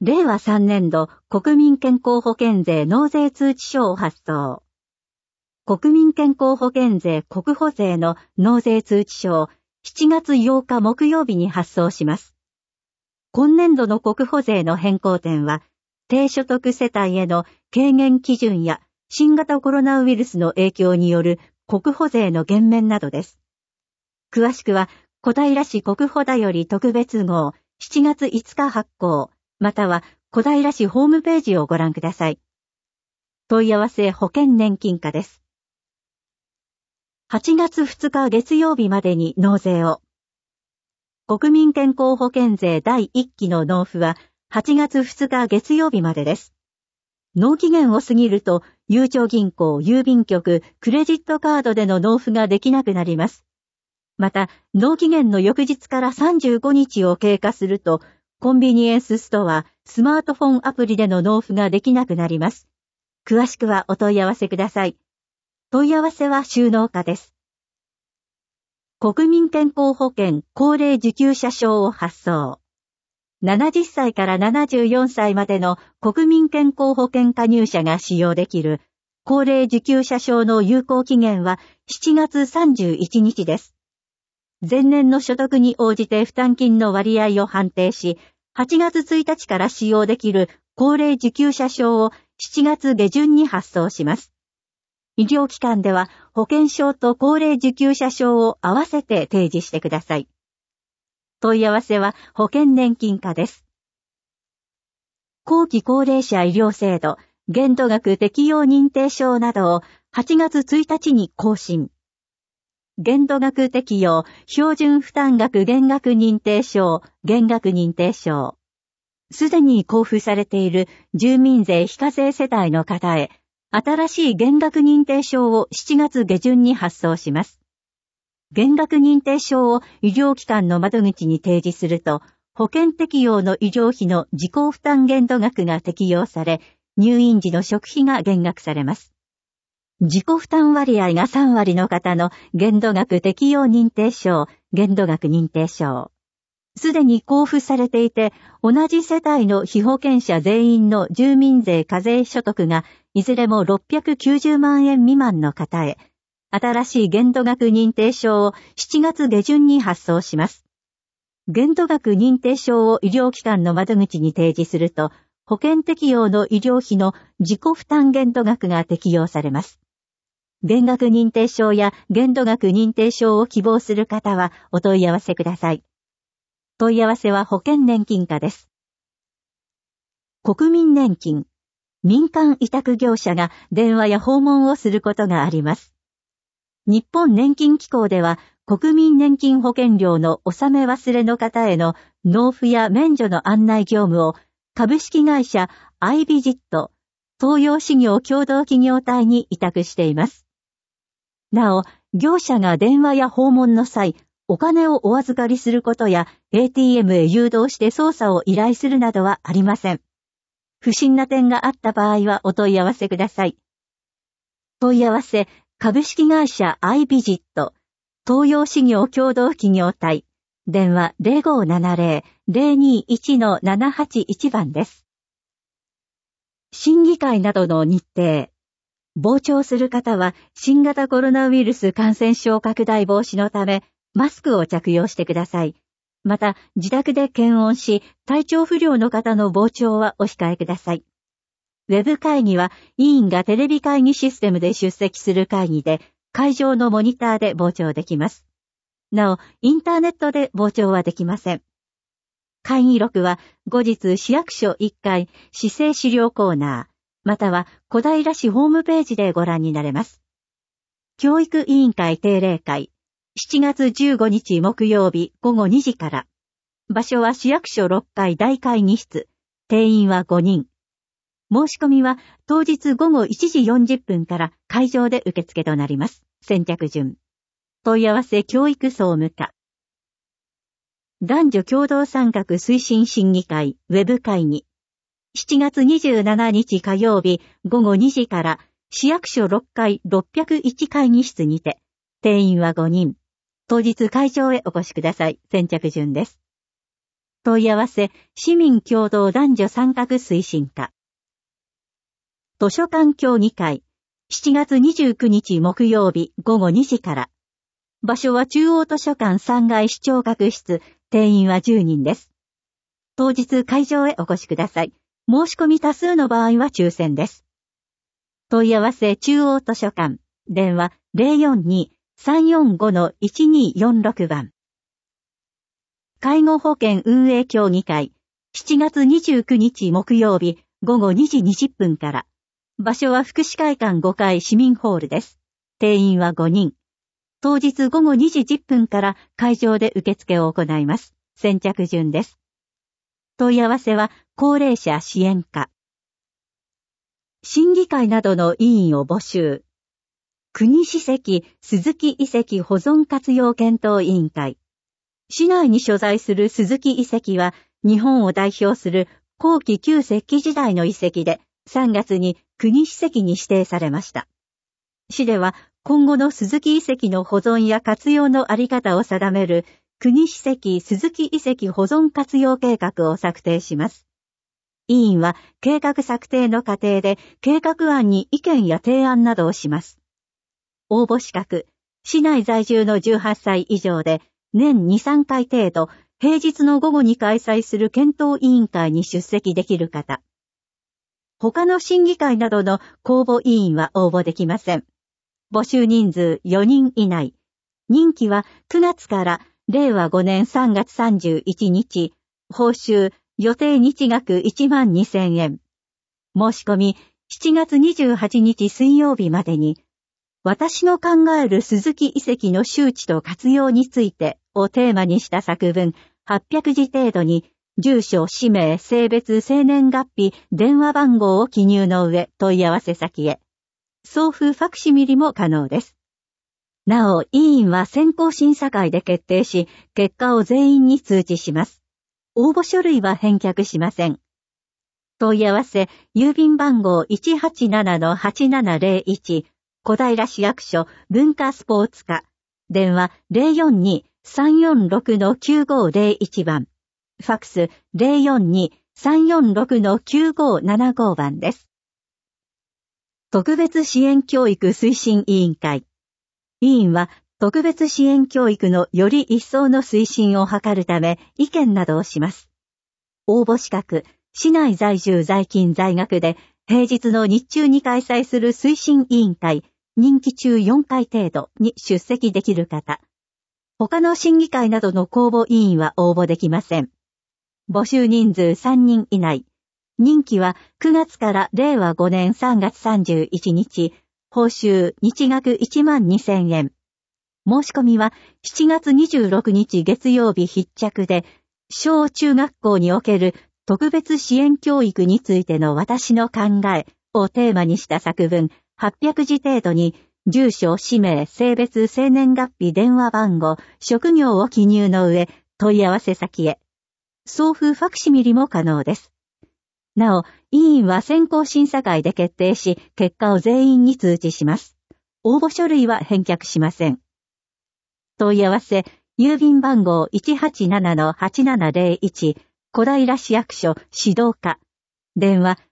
令和3年度国民健康保険税納税通知書を発送。国民健康保険税国保税の納税通知書を7月8日木曜日に発送します。今年度の国保税の変更点は、低所得世帯への軽減基準や新型コロナウイルスの影響による国保税の減免などです。詳しくは、小平市国保だより特別号7月5日発行、または小平市ホームページをご覧ください。問い合わせ保険年金課です。8月2日月曜日までに納税を。国民健康保険税第1期の納付は8月2日月曜日までです。納期限を過ぎると、ゆうちょ銀行、郵便局、クレジットカードでの納付ができなくなります。また、納期限の翌日から35日を経過すると、コンビニエンスストア、スマートフォンアプリでの納付ができなくなります。詳しくはお問い合わせください。問い合わせは収納課です。国民健康保険高齢受給者証を発送。70歳から74歳までの国民健康保険加入者が使用できる高齢受給者証の有効期限は7月31日です。前年の所得に応じて負担金の割合を判定し、8月1日から使用できる高齢受給者証を7月下旬に発送します。医療機関では保険証と高齢受給者証を合わせて提示してください。問い合わせは保険年金課です。後期高齢者医療制度、限度額適用認定証などを8月1日に更新。限度額適用、標準負担額減額認定証、減額認定証。すでに交付されている住民税非課税世帯の方へ、新しい減額認定証を7月下旬に発送します。減額認定証を医療機関の窓口に提示すると、保険適用の医療費の自己負担限度額が適用され、入院時の食費が減額されます。自己負担割合が3割の方の限度額適用認定証、限度額認定証。すでに交付されていて、同じ世帯の被保険者全員の住民税課税所得がいずれも690万円未満の方へ、新しい限度額認定証を7月下旬に発送します。限度額認定証を医療機関の窓口に提示すると、保険適用の医療費の自己負担限度額が適用されます。減額認定証や限度額認定証を希望する方はお問い合わせください。問い合わせは保険年金課です。国民年金。民間委託業者が電話や訪問をすることがあります。日本年金機構では国民年金保険料の納め忘れの方への納付や免除の案内業務を株式会社アイビジット東洋事業共同企業体に委託しています。なお、業者が電話や訪問の際、お金をお預かりすることや ATM へ誘導して操作を依頼するなどはありません。不審な点があった場合はお問い合わせください。問い合わせ、株式会社アイビジット東洋事業共同企業体、電話 0570-021-781 番です。審議会などの日程。傍聴する方は新型コロナウイルス感染症拡大防止のためマスクを着用してください。また自宅で検温し体調不良の方の傍聴はお控えください。ウェブ会議は委員がテレビ会議システムで出席する会議で会場のモニターで傍聴できます。なお、インターネットで傍聴はできません。会議録は後日市役所1階市政資料コーナー、または小平市ホームページでご覧になれます。教育委員会定例会、7月15日木曜日午後2時から。場所は市役所6階大会議室。定員は5人。申し込みは当日午後1時40分から会場で受付となります。先着順。問い合わせ教育総務課。男女共同参画推進審議会ウェブ会議。7月27日火曜日午後2時から市役所6階601会議室にて、定員は5人。当日会場へお越しください。先着順です。 問い合わせ、市民共同男女参画推進課。図書館協議会、7月29日木曜日午後2時から。場所は中央図書館3階視聴覚室、定員は10人です。当日会場へお越しください。申し込み多数の場合は抽選です。問い合わせ中央図書館、電話 042-345-1246 番。介護保険運営協議会、7月29日木曜日午後2時20分から。場所は福祉会館5階市民ホールです。定員は5人。当日午後2時10分から会場で受付を行います。先着順です。問い合わせは高齢者支援課。審議会などの委員を募集。国史跡鈴木遺跡保存活用検討委員会。市内に所在する鈴木遺跡は日本を代表する後期旧石器時代の遺跡で3月に国史跡に指定されました。市では今後の鈴木遺跡の保存や活用のあり方を定める国史跡鈴木遺跡保存活用計画を策定します。委員は計画策定の過程で計画案に意見や提案などをします。応募資格、市内在住の18歳以上で年2、3回程度、平日の午後に開催する検討委員会に出席できる方。他の審議会などの公募委員は応募できません。募集人数4人以内。任期は9月から令和5年3月31日。報酬、予定日額12,000円。申し込み、7月28日水曜日までに、私の考える鈴木遺跡の周知と活用についてをテーマにした作文800字程度に、住所、氏名、性別、生年月日、電話番号を記入の上、問い合わせ先へ。送付ファクシミリも可能です。なお、委員は選考審査会で決定し、結果を全員に通知します。応募書類は返却しません。問い合わせ、郵便番号 187-8701、小平市役所文化スポーツ課。電話 042-346-9501 番。ファクス 042-346-9575 番です。特別支援教育推進委員会。委員は特別支援教育のより一層の推進を図るため意見などをします。応募資格、市内在住在勤在学で平日の日中に開催する推進委員会、任期中4回程度に出席できる方。他の審議会などの公募委員は応募できません。募集人数3人以内。任期は9月から令和5年3月31日。報酬日額12,000円。申し込みは7月26日月曜日必着で、小中学校における特別支援教育についての私の考えをテーマにした作文800字程度に、住所、氏名、性別、生年月日、電話番号、職業を記入の上、問い合わせ先へ。送付ファクシミリも可能です。なお、委員は選考審査会で決定し、結果を全員に通知します。応募書類は返却しません。問い合わせ、郵便番号 187-8701、小平市役所指導課。電話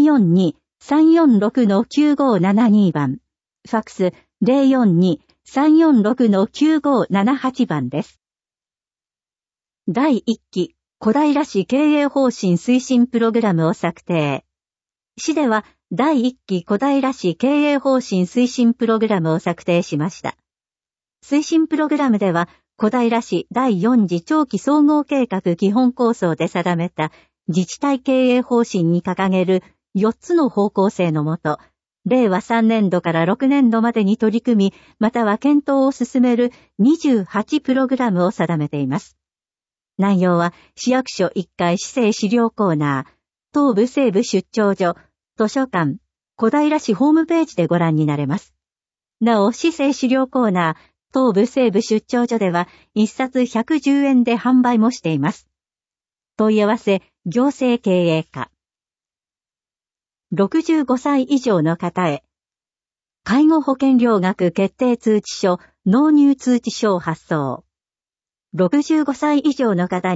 042-346-9572 番。ファクス 042-346-9578 番です。第1期小平市経営方針推進プログラムを策定。市では第1期小平市経営方針推進プログラムを策定しました。推進プログラムでは小平市第4次長期総合計画基本構想で定めた自治体経営方針に掲げる4つの方向性のもと、令和3年度から6年度までに取り組み、または検討を進める28プログラムを定めています。内容は市役所1階市政資料コーナー、東部西部出張所、図書館、小平市ホームページでご覧になれます。なお、市政資料コーナー、東部西部出張所では1冊110円で販売もしています。問い合わせ、行政経営課。65歳以上の方へ。介護保険料額決定通知書、納入通知書を発送。65歳以上の方に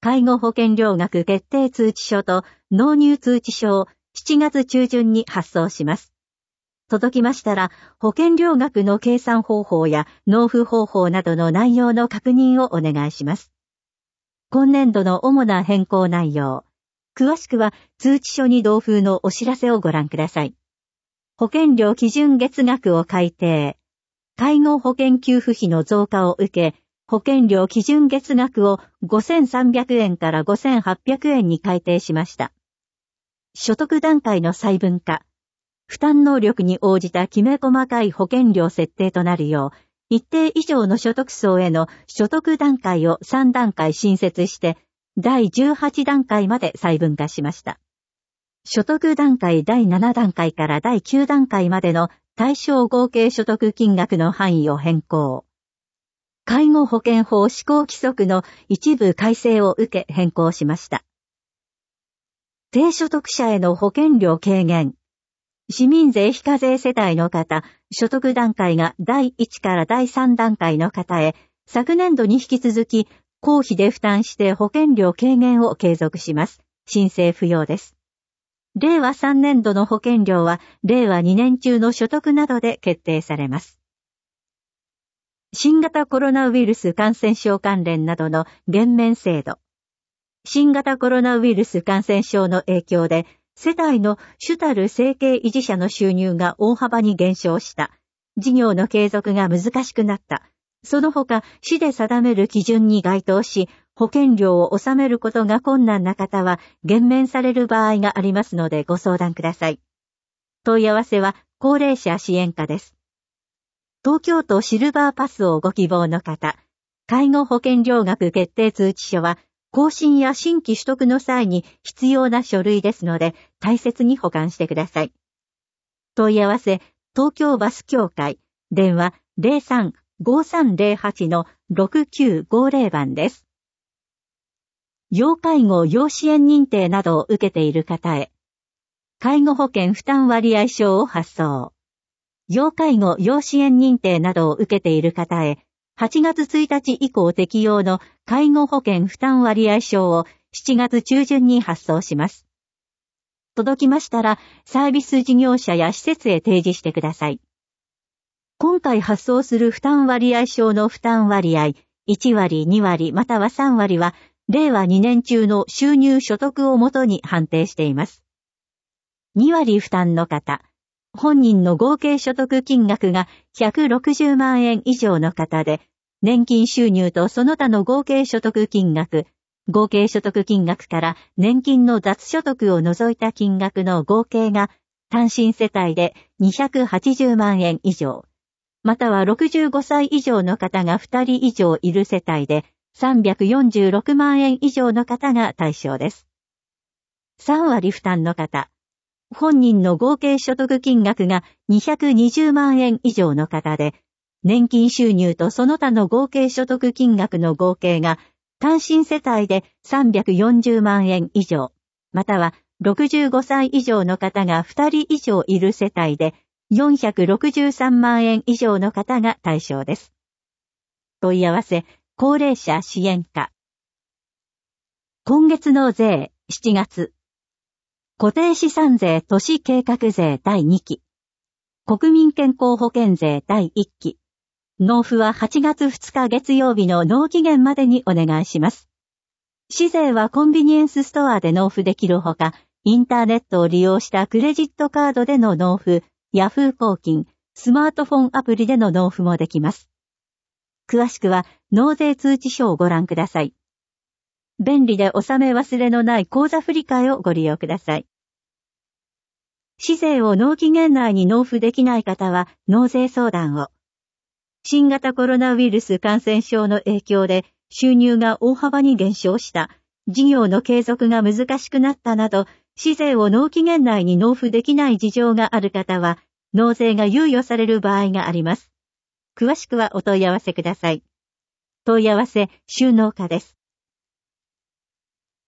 介護保険料額決定通知書と納入通知書を7月中旬に発送します。届きましたら、保険料額の計算方法や納付方法などの内容の確認をお願いします。今年度の主な変更内容。詳しくは通知書に同封のお知らせをご覧ください。保険料基準月額を改定。介護保険給付費の増加を受け、保険料基準月額を5300円から5800円に改定しました。所得段階の細分化。負担能力に応じたきめ細かい保険料設定となるよう、一定以上の所得層への所得段階を3段階新設して、第18段階まで細分化しました。所得段階第7段階から第9段階までの対象合計所得金額の範囲を変更。介護保険法施行規則の一部改正を受け変更しました。低所得者への保険料軽減。市民税非課税世帯の方、所得段階が第1から第3段階の方へ、昨年度に引き続き、公費で負担して保険料軽減を継続します。申請不要です。令和3年度の保険料は、令和2年中の所得などで決定されます。新型コロナウイルス感染症関連などの減免制度。新型コロナウイルス感染症の影響で、世帯の主たる生計維持者の収入が大幅に減少した。事業の継続が難しくなった。その他、市で定める基準に該当し、保険料を納めることが困難な方は減免される場合がありますのでご相談ください。問い合わせは高齢者支援課です。東京都シルバーパスをご希望の方、介護保険料額決定通知書は、更新や新規取得の際に必要な書類ですので、大切に保管してください。問い合わせ、東京バス協会、電話 03-5308-6950 番です。要介護要支援認定などを受けている方へ、介護保険負担割合証を発送。要介護要支援認定などを受けている方へ、8月1日以降適用の介護保険負担割合証を7月中旬に発送します。届きましたら、サービス事業者や施設へ提示してください。今回発送する負担割合証の負担割合、1割、2割、または3割は、令和2年中の収入所得をもとに判定しています。2割負担の方、本人の合計所得金額が160万円以上の方で、年金収入とその他の合計所得金額、合計所得金額から年金の雑所得を除いた金額の合計が単身世帯で280万円以上、または65歳以上の方が2人以上いる世帯で346万円以上の方が対象です。3割負担の方、本人の合計所得金額が220万円以上の方で、年金収入とその他の合計所得金額の合計が単身世帯で340万円以上、または65歳以上の方が2人以上いる世帯で463万円以上の方が対象です。問い合わせ、高齢者支援課。今月の税、7月。固定資産税都市計画税第2期。国民健康保険税第1期。納付は8月2日月曜日の納期限までにお願いします。市税はコンビニエンスストアで納付できるほか、インターネットを利用したクレジットカードでの納付、ヤフー公金、スマートフォンアプリでの納付もできます。詳しくは納税通知書をご覧ください。便利で納め忘れのない口座振替をご利用ください。市税を納期限内に納付できない方は納税相談を。新型コロナウイルス感染症の影響で収入が大幅に減少した、事業の継続が難しくなったなど、市税を納期限内に納付できない事情がある方は、納税が猶予される場合があります。詳しくはお問い合わせください。問い合わせ、収納課です。